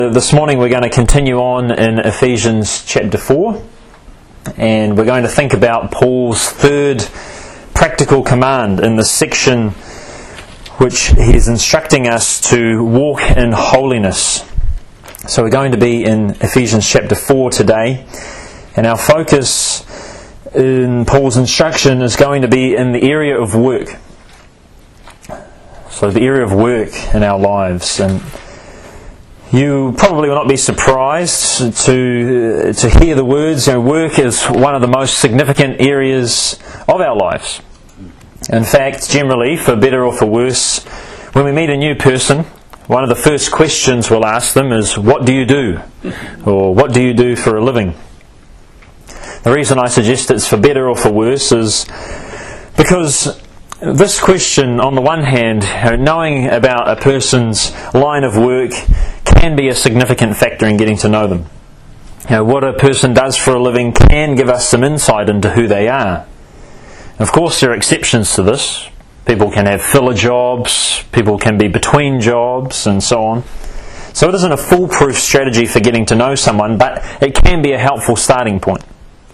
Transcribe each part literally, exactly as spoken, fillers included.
This morning we're going to continue on in Ephesians chapter four, and we're going to think about Paul's third practical command in the section which he's instructing us to walk in holiness. So we're going to be in Ephesians chapter four today, and our focus in Paul's instruction is going to be in the area of work. So the area of work in our lives. And you probably will not be surprised to to hear the words, you know, work is one of the most significant areas of our lives. In fact, generally, for better or for worse, when we meet a new person, one of the first questions we'll ask them is, what do you do? Or what do you do for a living? The reason I suggest it's for better or for worse is because this question, on the one hand, knowing about a person's line of work can be a significant factor in getting to know them. You know, what a person does for a living can give us some insight into who they are. Of course, there are exceptions to this. People can have filler jobs, people can be between jobs, and so on. So it isn't a foolproof strategy for getting to know someone, but it can be a helpful starting point.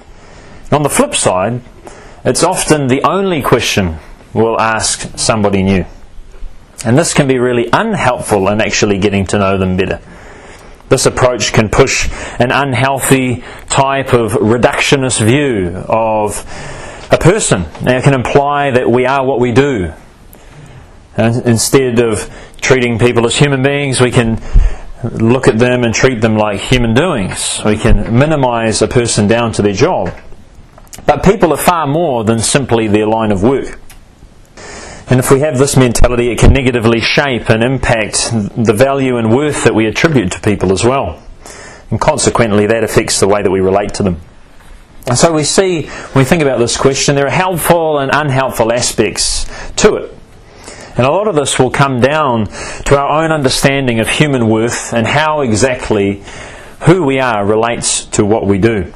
On the flip side, it's often the only question we'll ask somebody new. And this can be really unhelpful in actually getting to know them better. This approach can push an unhealthy type of reductionist view of a person. Now, it can imply that we are what we do. And instead of treating people as human beings, we can look at them and treat them like human doings. We can minimize a person down to their job. But people are far more than simply their line of work. And if we have this mentality, it can negatively shape and impact the value and worth that we attribute to people as well. And consequently, that affects the way that we relate to them. And so we see, when we think about this question, there are helpful and unhelpful aspects to it. And a lot of this will come down to our own understanding of human worth and how exactly who we are relates to what we do.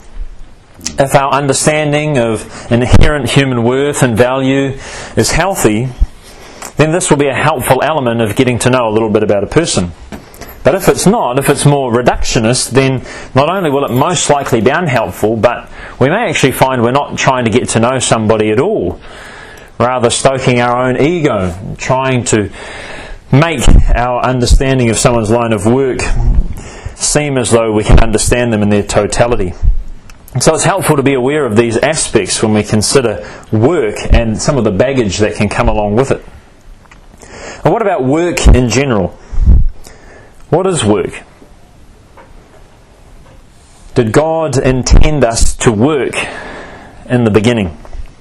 If our understanding of inherent human worth and value is healthy, then this will be a helpful element of getting to know a little bit about a person. But if it's not, if it's more reductionist, then not only will it most likely be unhelpful, but we may actually find we're not trying to get to know somebody at all, rather stoking our own ego, trying to make our understanding of someone's line of work seem as though we can understand them in their totality. So it's helpful to be aware of these aspects when we consider work and some of the baggage that can come along with it. And what about work in general? What is work? Did God intend us to work in the beginning?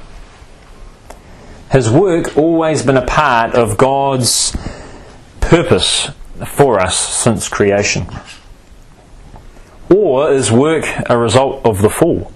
Has work always been a part of God's purpose for us since creation? Or is work a result of the fall?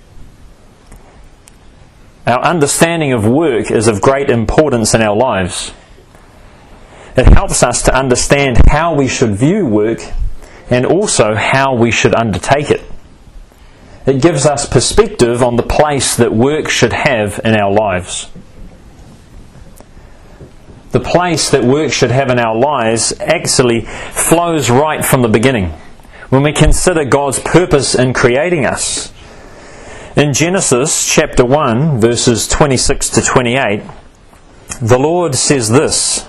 Our understanding of work is of great importance in our lives. It helps us to understand how we should view work and also how we should undertake it. It gives us perspective on the place that work should have in our lives. The place that work should have in our lives actually flows right from the beginning, when we consider God's purpose in creating us. In Genesis chapter one, verses twenty-six to twenty-eight, the Lord says this,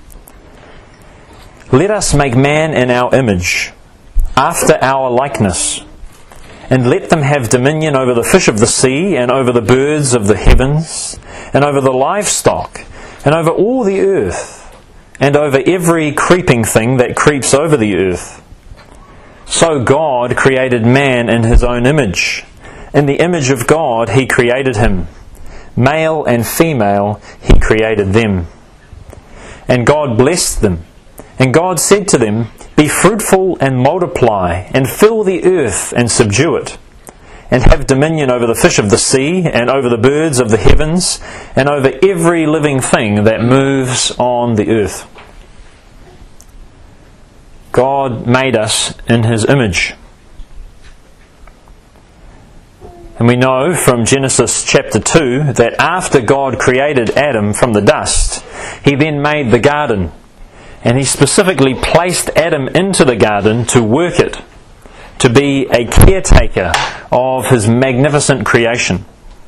"Let us make man in our image, after our likeness, and let them have dominion over the fish of the sea, and over the birds of the heavens, and over the livestock, and over all the earth, and over every creeping thing that creeps over the earth." So God created man in his own image. In the image of God he created him. Male and female he created them. And God blessed them. And God said to them, "Be fruitful and multiply, and fill the earth and subdue it, and have dominion over the fish of the sea, and over the birds of the heavens, and over every living thing that moves on the earth." God made us in his image. And we know from Genesis chapter two that after God created Adam from the dust, he then made the garden And He specifically placed Adam into the garden to work it, to be a caretaker of His magnificent creation.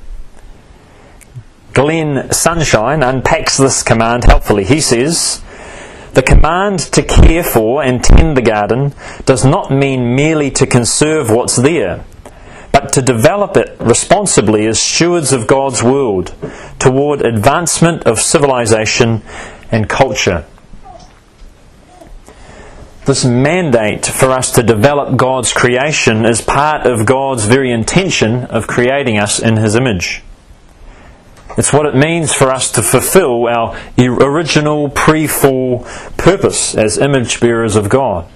Glenn Sunshine unpacks this command helpfully. He says, "The command to care for and tend the garden does not mean merely to conserve what's there, but to develop it responsibly as stewards of God's world toward advancement of civilization and culture." This mandate for us to develop God's creation is part of God's very intention of creating us in His image. It's what it means for us to fulfill our original pre-fall purpose as image bearers of God.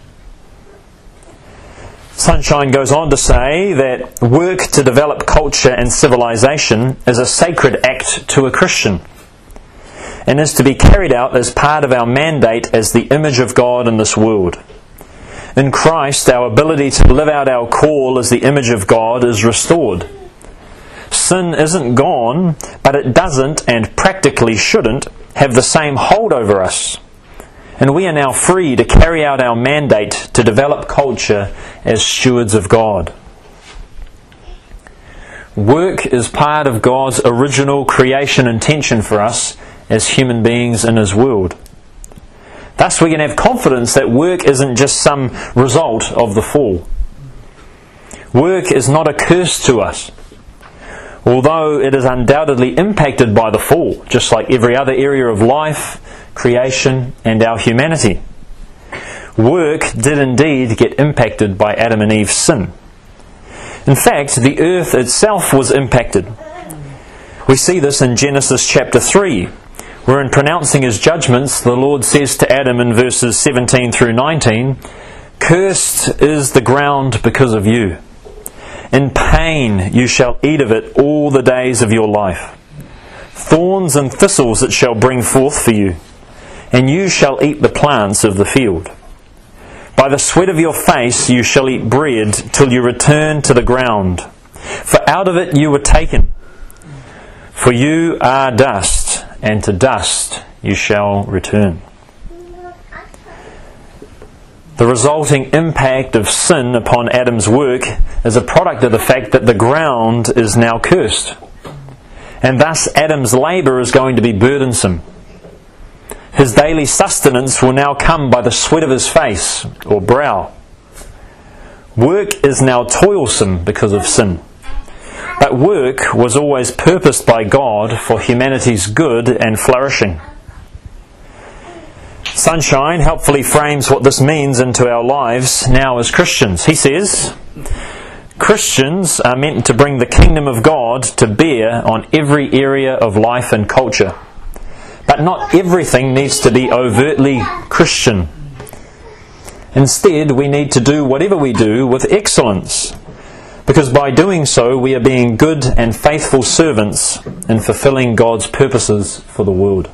Sunshine goes on to say that work to develop culture and civilization is a sacred act to a Christian, and is to be carried out as part of our mandate as the image of God in this world. In Christ, our ability to live out our call as the image of God is restored. Sin isn't gone, but it doesn't, and practically shouldn't, have the same hold over us. And we are now free to carry out our mandate to develop culture as stewards of God. Work is part of God's original creation intention for us as human beings in His world. Thus we can have confidence that work isn't just some result of the fall. Work is not a curse to us, although it is undoubtedly impacted by the fall, just like every other area of life, creation, and our humanity. Work did indeed get impacted by Adam and Eve's sin. In fact, the earth itself was impacted. We see this in Genesis chapter three, where in pronouncing His judgments, the Lord says to Adam in verses seventeen through nineteen, "Cursed is the ground because of you. In pain you shall eat of it all the days of your life. Thorns and thistles it shall bring forth for you, and you shall eat the plants of the field. By the sweat of your face you shall eat bread till you return to the ground. For out of it you were taken. For you are dust, and to dust you shall return." The resulting impact of sin upon Adam's work is a product of the fact that the ground is now cursed. And thus Adam's labour is going to be burdensome. His daily sustenance will now come by the sweat of his face or brow. Work is now toilsome because of sin. But work was always purposed by God for humanity's good and flourishing. Sunshine helpfully frames what this means into our lives now as Christians. He says, Christians are meant to bring the kingdom of God to bear on every area of life and culture. But not everything needs to be overtly Christian. Instead, we need to do whatever we do with excellence, because by doing so we are being good and faithful servants in fulfilling God's purposes for the world.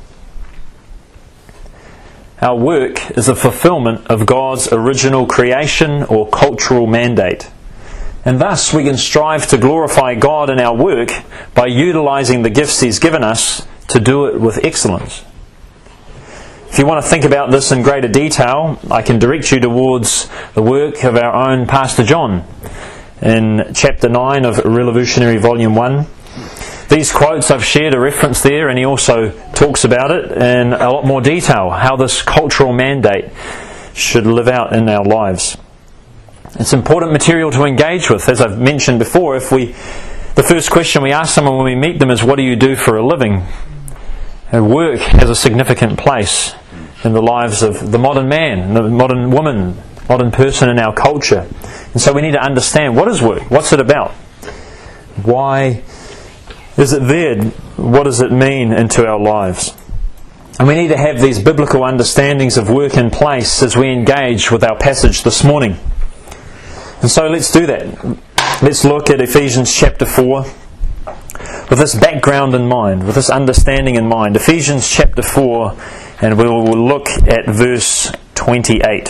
Our work is a fulfillment of God's original creation or cultural mandate. And thus we can strive to glorify God in our work by utilising the gifts He's given us to do it with excellence. If you want to think about this in greater detail, I can direct you towards the work of our own Pastor John in chapter nine of Revolutionary Volume one. These quotes I've shared a reference there, and he also talks about it in a lot more detail, how this cultural mandate should live out in our lives. It's important material to engage with. As I've mentioned before, if we, the first question we ask someone when we meet them is, what do you do for a living? And work has a significant place in the lives of the modern man, the modern woman, modern person in our culture. And so we need to understand, what is work? What's it about? Why is it there? What does it mean into our lives? And we need to have these biblical understandings of work in place as we engage with our passage this morning. And so let's do that. Let's look at Ephesians chapter four with this background in mind, with this understanding in mind. Ephesians chapter four, and we will look at verse twenty-eight.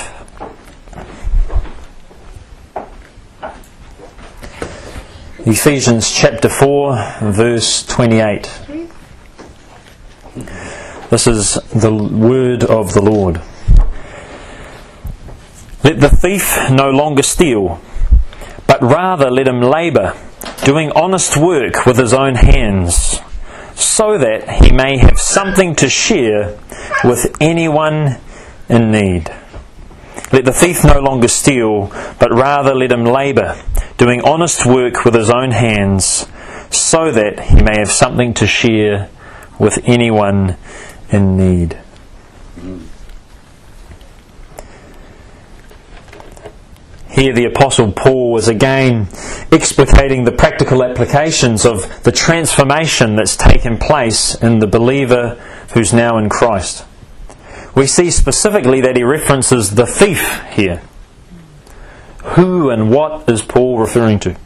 Ephesians chapter four, verse twenty-eight. This is the word of the Lord. Let the thief no longer steal, but rather let him labour, doing honest work with his own hands, so that he may have something to share with anyone in need. Let the thief no longer steal, but rather let him labour, doing honest work with his own hands, so that he may have something to share with anyone in need. Here the Apostle Paul was again explicating the practical applications of the transformation that's taken place in the believer who's now in Christ. We see specifically that he references the thief here. Who and what is Paul referring to?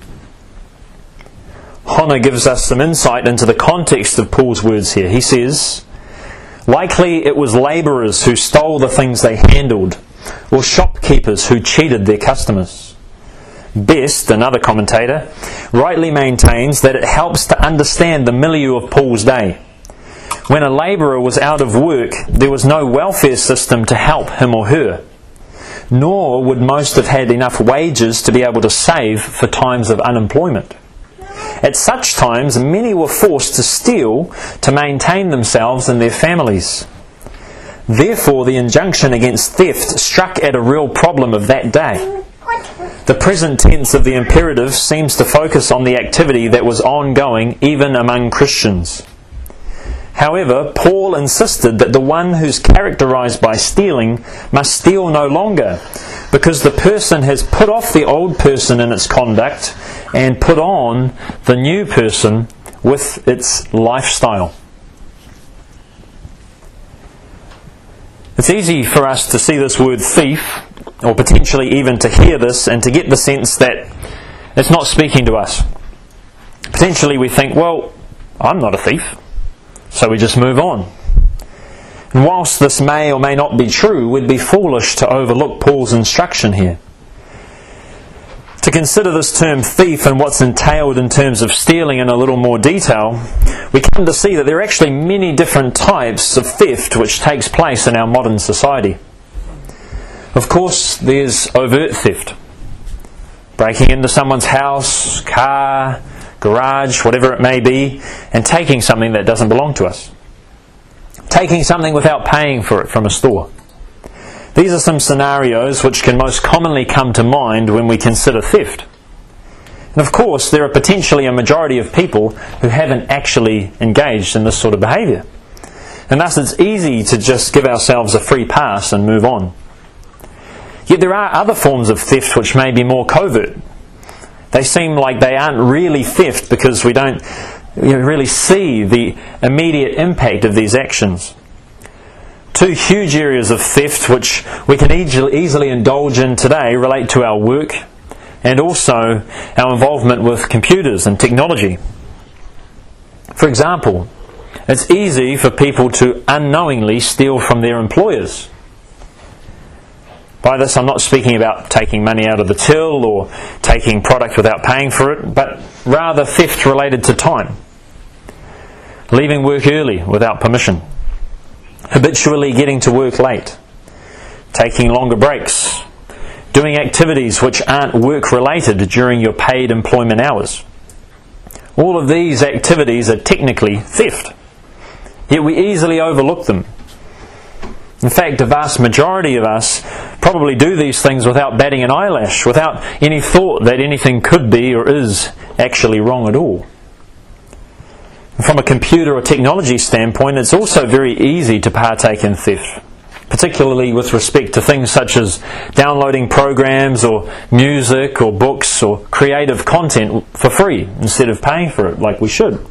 Honor gives us some insight into the context of Paul's words here. He says, likely it was labourers who stole the things they handled, or shopkeepers who cheated their customers. Best, another commentator, rightly maintains that it helps to understand the milieu of Paul's day. When a labourer was out of work, there was no welfare system to help him or her, nor would most have had enough wages to be able to save for times of unemployment. At such times, many were forced to steal to maintain themselves and their families. Therefore, the injunction against theft struck at a real problem of that day. The present tense of the imperative seems to focus on the activity that was ongoing even among Christians. However, Paul insisted that the one who's characterized by stealing must steal no longer, because the person has put off the old person in its conduct and put on the new person with its lifestyle. It's easy for us to see this word thief, or potentially even to hear this and to get the sense that it's not speaking to us. Potentially we think, well, I'm not a thief, so we just move on. And whilst this may or may not be true, we'd be foolish to overlook Paul's instruction here. To consider this term thief and what's entailed in terms of stealing in a little more detail, we come to see that there are actually many different types of theft which takes place in our modern society. Of course, there's overt theft. Breaking into someone's house, car, garage, whatever it may be, and taking something that doesn't belong to us. Taking something without paying for it from a store. These are some scenarios which can most commonly come to mind when we consider theft. And of course, there are potentially a majority of people who haven't actually engaged in this sort of behaviour. And thus it's easy to just give ourselves a free pass and move on. Yet there are other forms of theft which may be more covert. They seem like they aren't really theft because we don't you know, really see the immediate impact of these actions. Two huge areas of theft which we can easily indulge in today relate to our work and also our involvement with computers and technology. For example, it's easy for people to unknowingly steal from their employers. By this I'm not speaking about taking money out of the till or taking product without paying for it, but rather theft related to time. Leaving work early without permission. Habitually getting to work late. Taking longer breaks. Doing activities which aren't work related during your paid employment hours. All of these activities are technically theft. Yet we easily overlook them. In fact, a vast majority of us probably do these things without batting an eyelash, without any thought that anything could be or is actually wrong at all. From a computer or technology standpoint, it's also very easy to partake in theft, particularly with respect to things such as downloading programs or music or books or creative content for free instead of paying for it like we should.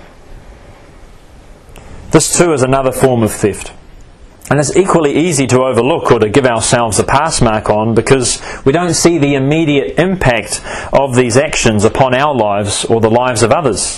This too is another form of theft. And it's equally easy to overlook or to give ourselves a pass mark on because we don't see the immediate impact of these actions upon our lives or the lives of others.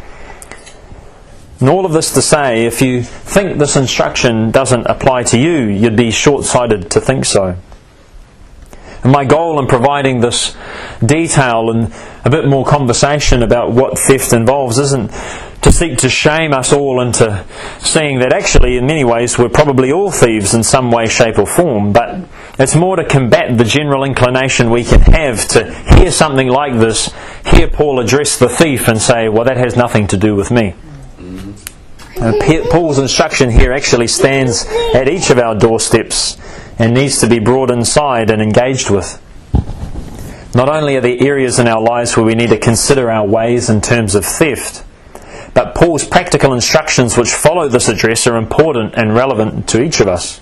And all of this to say, if you think this instruction doesn't apply to you, you'd be short-sighted to think so. And my goal in providing this detail and a bit more conversation about what theft involves isn't to seek to shame us all into seeing that actually in many ways we're probably all thieves in some way, shape or form, but it's more to combat the general inclination we can have to hear something like this, hear Paul address the thief and say, well, that has nothing to do with me. And Paul's instruction here actually stands at each of our doorsteps and needs to be brought inside and engaged with. Not only are there areas in our lives where we need to consider our ways in terms of theft, but Paul's practical instructions which follow this address are important and relevant to each of us.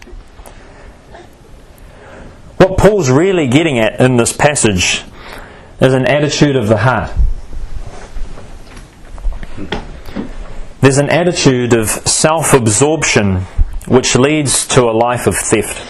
What Paul's really getting at in this passage is an attitude of the heart. There's an attitude of self-absorption which leads to a life of theft.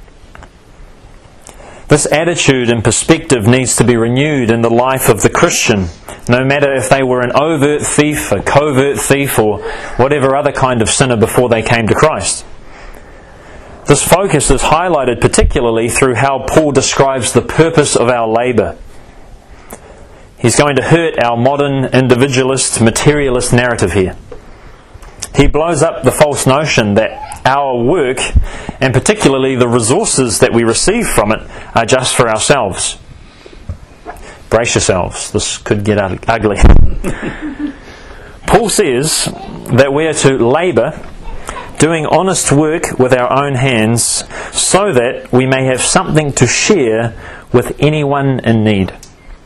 This attitude and perspective needs to be renewed in the life of the Christian, no matter if they were an overt thief, a covert thief, or whatever other kind of sinner before they came to Christ. This focus is highlighted particularly through how Paul describes the purpose of our labour. He's going to hurt our modern individualist, materialist narrative here. He blows up the false notion that our work, and particularly the resources that we receive from it, are just for ourselves. Brace yourselves, this could get ugly. Paul says that we are to labour, doing honest work with our own hands, so that we may have something to share with anyone in need.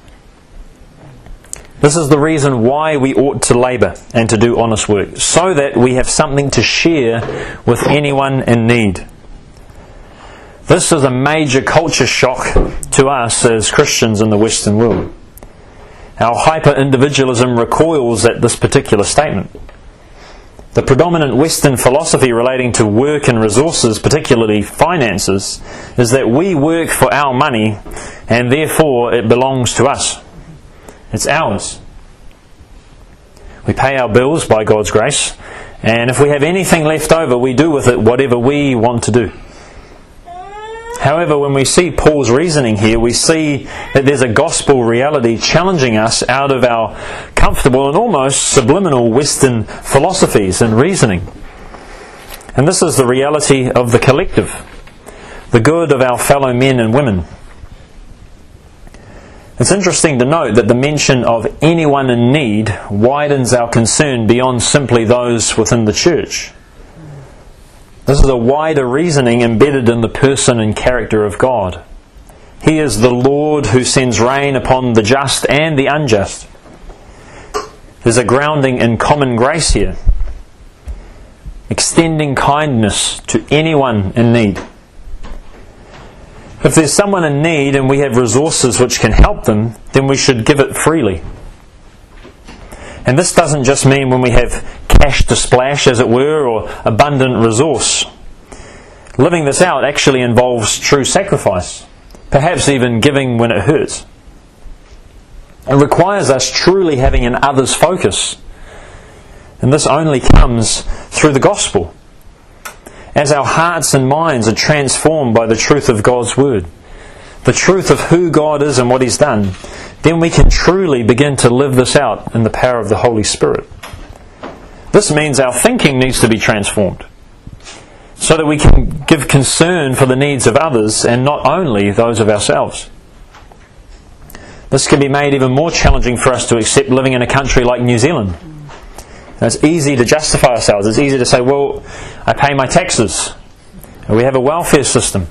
This is the reason why we ought to labour and to do honest work, so that we have something to share with anyone in need. This is a major culture shock to us as Christians in the Western world. Our hyper-individualism recoils at this particular statement. The predominant Western philosophy relating to work and resources, particularly finances, is that we work for our money and therefore it belongs to us. It's ours. We pay our bills by God's grace, and if we have anything left over, we do with it whatever we want to do. However, when we see Paul's reasoning here, we see that there's a gospel reality challenging us out of our comfortable and almost subliminal Western philosophies and reasoning. And this is the reality of the collective, the good of our fellow men and women. It's interesting to note that the mention of anyone in need widens our concern beyond simply those within the church. This is a wider reasoning embedded in the person and character of God. He is the Lord who sends rain upon the just and the unjust. There's a grounding in common grace here, extending kindness to anyone in need. If there's someone in need and we have resources which can help them, then we should give it freely. And this doesn't just mean when we have cash to splash, as it were, or abundant resource. Living this out actually involves true sacrifice, perhaps even giving when it hurts. It requires us truly having an others focus. And this only comes through the gospel. As our hearts and minds are transformed by the truth of God's Word, the truth of who God is and what He's done, then we can truly begin to live this out in the power of the Holy Spirit. This means our thinking needs to be transformed, so that we can give concern for the needs of others and not only those of ourselves. This can be made even more challenging for us to accept living in a country like New Zealand. And it's easy to justify ourselves. It's easy to say, well, I pay my taxes. We have a welfare system.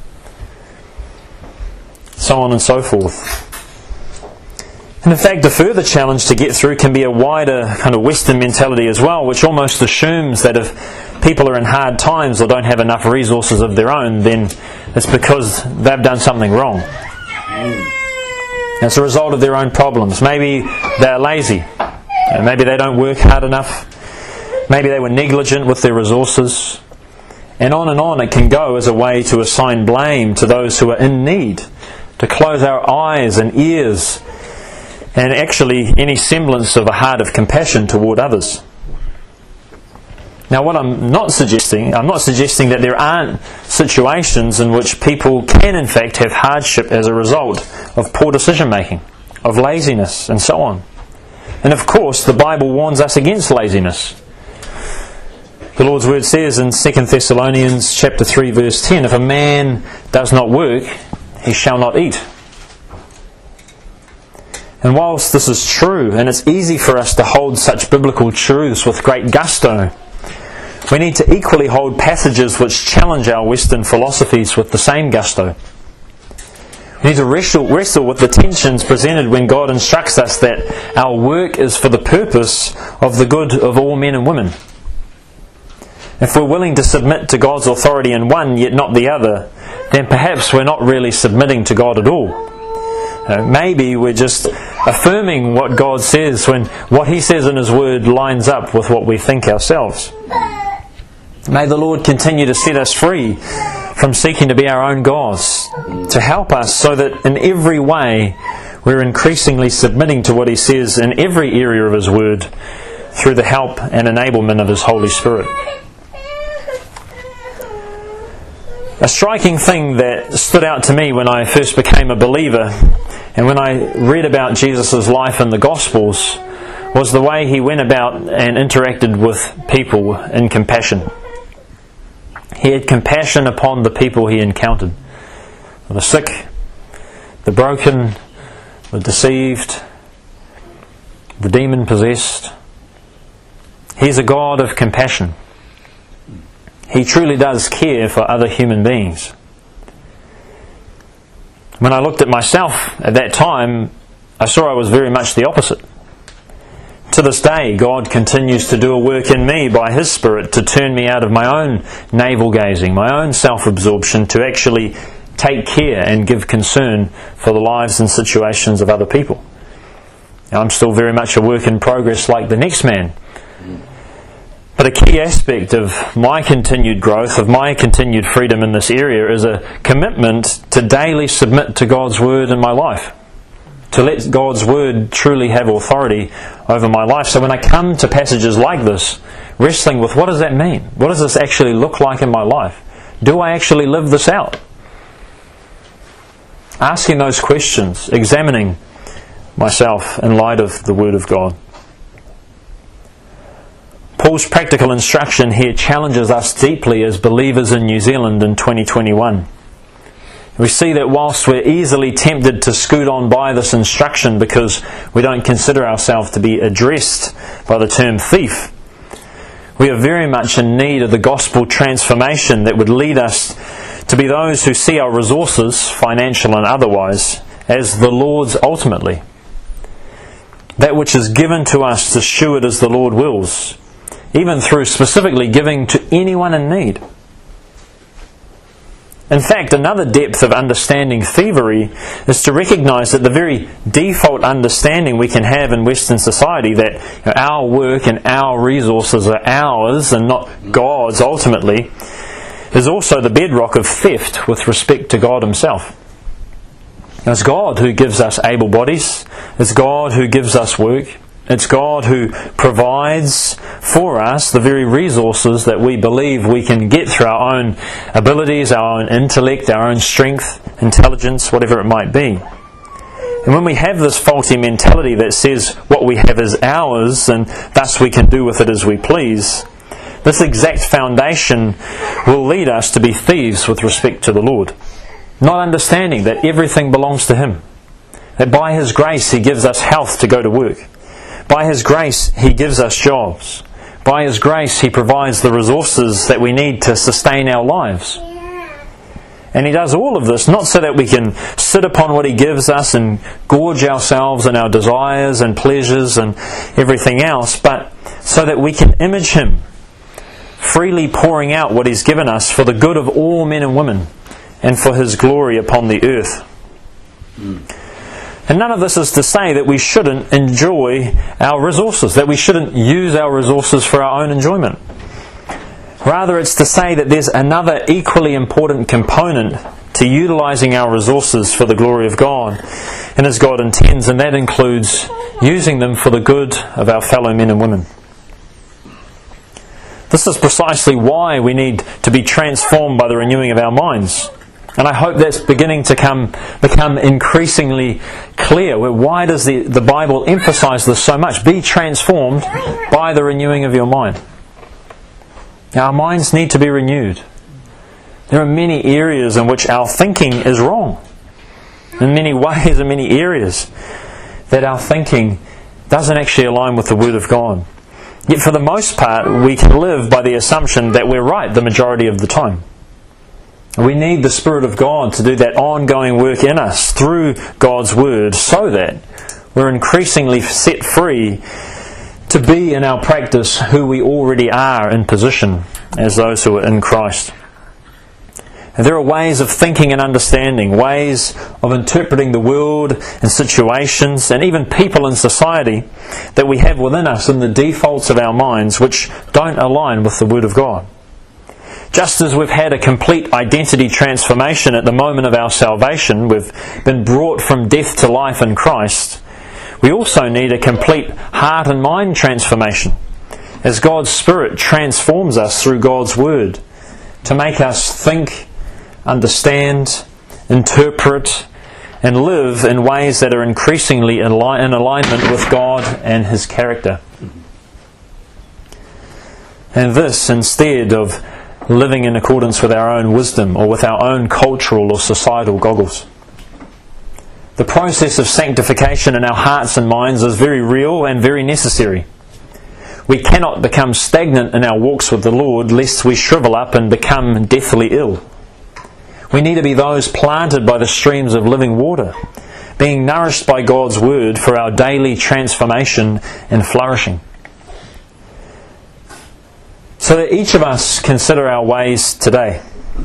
So on and so forth. And in fact, a further challenge to get through can be a wider kind of Western mentality as well, which almost assumes that if people are in hard times or don't have enough resources of their own, then it's because they've done something wrong. It's a result of their own problems. Maybe they're lazy. Maybe they don't work hard enough. Maybe they were negligent with their resources. And on and on it can go as a way to assign blame to those who are in need, to close our eyes and ears, and actually any semblance of a heart of compassion toward others. Now what I'm not suggesting, I'm not suggesting that there aren't situations in which people can in fact have hardship as a result of poor decision making, of laziness and so on. And of course, the Bible warns us against laziness. The Lord's Word says in Second Thessalonians chapter three verse ten, if a man does not work, he shall not eat. And whilst this is true, and it's easy for us to hold such biblical truths with great gusto, we need to equally hold passages which challenge our Western philosophies with the same gusto. We need to wrestle, wrestle with the tensions presented when God instructs us that our work is for the purpose of the good of all men and women. If we're willing to submit to God's authority in one yet not the other, then perhaps we're not really submitting to God at all. Uh, maybe we're just affirming what God says when what He says in His Word lines up with what we think ourselves. May the Lord continue to set us free from seeking to be our own gods, to help us so that in every way we're increasingly submitting to what He says in every area of His Word through the help and enablement of His Holy Spirit. A striking thing that stood out to me when I first became a believer and when I read about Jesus' life in the Gospels was the way He went about and interacted with people in compassion. He had compassion upon the people He encountered. The sick, the broken, the deceived, the demon-possessed. He's a God of compassion. He truly does care for other human beings. When I looked at myself at that time, I saw I was very much the opposite. To this day, God continues to do a work in me by His Spirit to turn me out of my own navel-gazing, my own self-absorption, to actually take care and give concern for the lives and situations of other people. Now, I'm still very much a work in progress like the next man. But a key aspect of my continued growth, of my continued freedom in this area, is a commitment to daily submit to God's Word in my life. To let God's Word truly have authority over my life. So when I come to passages like this, wrestling with what does that mean? What does this actually look like in my life? Do I actually live this out? Asking those questions, examining myself in light of the Word of God. Paul's practical instruction here challenges us deeply as believers in New Zealand in twenty twenty-one. We see that whilst we're easily tempted to scoot on by this instruction because we don't consider ourselves to be addressed by the term thief, we are very much in need of the gospel transformation that would lead us to be those who see our resources, financial and otherwise, as the Lord's ultimately. That which is given to us to steward as the Lord wills, even through specifically giving to anyone in need. In fact, another depth of understanding thievery is to recognise that the very default understanding we can have in Western society that you know, our work and our resources are ours and not God's ultimately, is also the bedrock of theft with respect to God Himself. It's God who gives us able bodies. It's God who gives us work. It's God who provides for us the very resources that we believe we can get through our own abilities, our own intellect, our own strength, intelligence, whatever it might be. And when we have this faulty mentality that says what we have is ours and thus we can do with it as we please, this exact foundation will lead us to be thieves with respect to the Lord. Not understanding that everything belongs to Him. That by His grace He gives us health to go to work. By His grace He gives us jobs. By His grace He provides the resources that we need to sustain our lives. And He does all of this not so that we can sit upon what He gives us and gorge ourselves in our desires and pleasures and everything else, but so that we can image Him, freely pouring out what He's given us for the good of all men and women and for His glory upon the earth. Mm. And none of this is to say that we shouldn't enjoy our resources, that we shouldn't use our resources for our own enjoyment. Rather, it's to say that there's another equally important component to utilising our resources for the glory of God and as God intends, and that includes using them for the good of our fellow men and women. This is precisely why we need to be transformed by the renewing of our minds. And I hope that's beginning to come, become increasingly clear. Why does the, the Bible emphasize this so much? Be transformed by the renewing of your mind. Our minds need to be renewed. There are many areas in which our thinking is wrong. In many ways, in many areas, that our thinking doesn't actually align with the Word of God. Yet for the most part, we can live by the assumption that we're right the majority of the time. We need the Spirit of God to do that ongoing work in us through God's Word so that we're increasingly set free to be in our practice who we already are in position as those who are in Christ. And there are ways of thinking and understanding, ways of interpreting the world and situations and even people in society that we have within us in the defaults of our minds which don't align with the Word of God. Just as we've had a complete identity transformation at the moment of our salvation, we've been brought from death to life in Christ, we also need a complete heart and mind transformation as God's Spirit transforms us through God's Word to make us think, understand, interpret, and live in ways that are increasingly in alignment with God and His character. And this instead of living in accordance with our own wisdom or with our own cultural or societal goggles. The process of sanctification in our hearts and minds is very real and very necessary. We cannot become stagnant in our walks with the Lord lest we shrivel up and become deathly ill. We need to be those planted by the streams of living water, being nourished by God's Word for our daily transformation and flourishing. So that each of us consider our ways today.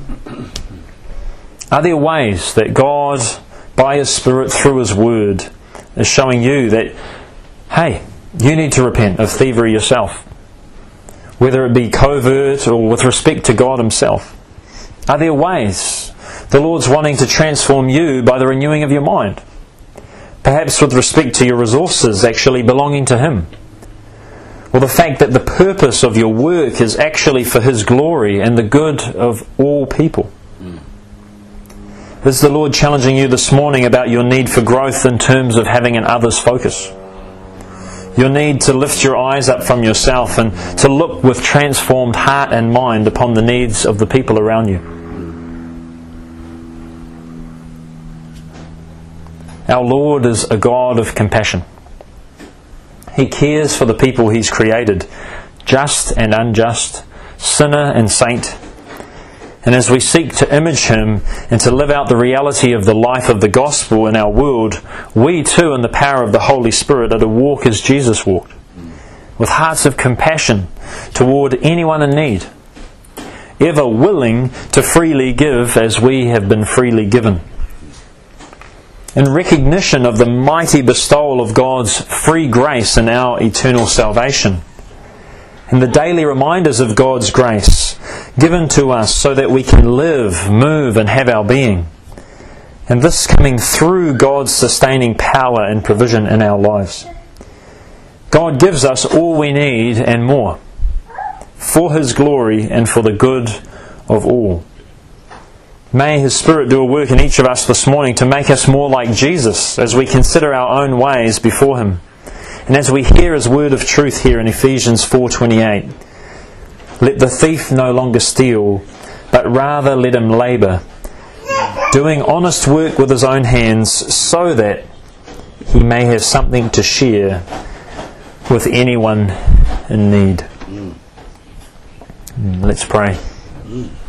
Are there ways that God, by His Spirit through His Word, is showing you that, hey, you need to repent of thievery yourself, whether it be covert or with respect to God Himself? Are there ways the Lord's wanting to transform you by the renewing of your mind? Perhaps with respect to your resources actually belonging to Him. Or the fact that the purpose of your work is actually for His glory and the good of all people. Mm. Is the Lord challenging you this morning about your need for growth in terms of having an others focus? Your need to lift your eyes up from yourself and to look with transformed heart and mind upon the needs of the people around you. Our Lord is a God of compassion. He cares for the people He's created, just and unjust, sinner and saint. And as we seek to image Him and to live out the reality of the life of the gospel in our world, we too, in the power of the Holy Spirit, are to walk as Jesus walked, with hearts of compassion toward anyone in need, ever willing to freely give as we have been freely given. In recognition of the mighty bestowal of God's free grace in our eternal salvation, and the daily reminders of God's grace given to us so that we can live, move and have our being, and this coming through God's sustaining power and provision in our lives. God gives us all we need and more, for His glory and for the good of all. May His Spirit do a work in each of us this morning to make us more like Jesus as we consider our own ways before Him. And as we hear His word of truth here in Ephesians four twenty-eight, let the thief no longer steal, but rather let him labour, doing honest work with his own hands, so that he may have something to share with anyone in need. Let's pray.